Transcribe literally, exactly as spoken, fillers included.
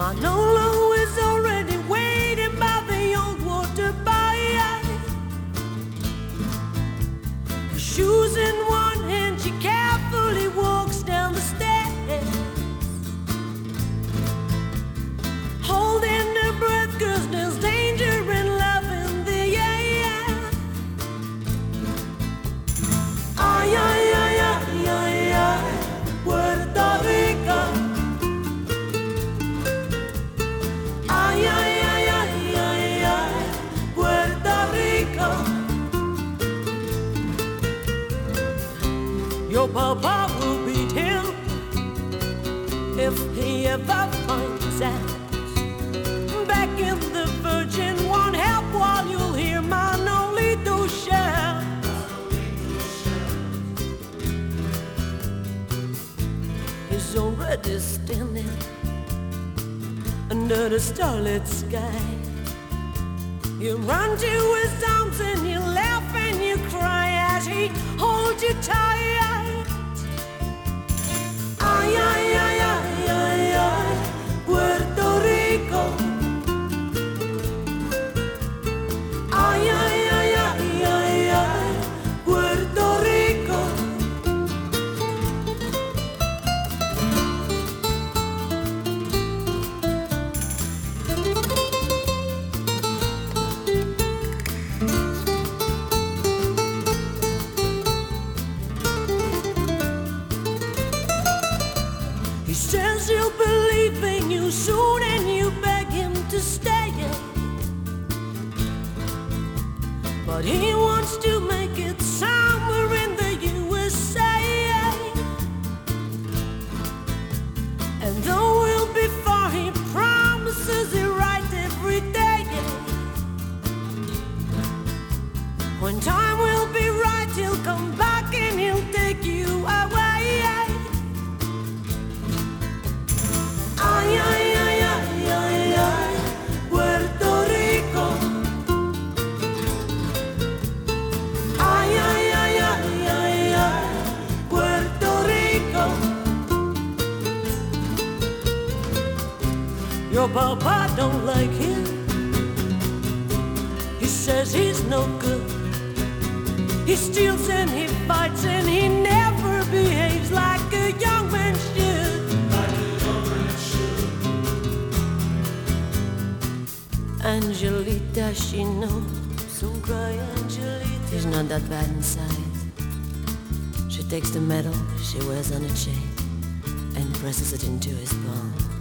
Manolo is already waiting by the old water bay. Her shoes in one hand, she carefully walks down the stairs, holding her breath 'cause there's danger in love in the air. Ay, ay, ay, ay, ay, ay, Puerto Rico. Ay, ay, ay, ay, ay, ay, Puerto Rico. Your papa will beat him if he ever finds out. Back in the Virgin won't help while you'll hear Manolito shout. He's already standing under the starlit sky. You run to his arms and you laugh and you cry as he holds you tight. Ay, ay, ay, ay, ay, ay, Puerto Rico. Ay, ay, ay, ay, ay, ay, Puerto Rico. He says he'll believe in you soon and you beg him to stay. But he wants to make it somewhere in the U S A. And though we'll be far, he promises it right every day. When time will be right, he'll come back and he'll take you away. Ay, ay, ay, ay, ay, ay, Puerto Rico. Ay, ay, ay, ay, ay, ay, Puerto Rico. Your papa don't like him. He says he's no good. He steals and he fights and he never behaves like a young man should. Angelita, she knows, don't cry, Angelita. He's not that bad inside. She takes the medal she wears on a chain and presses it into his palm.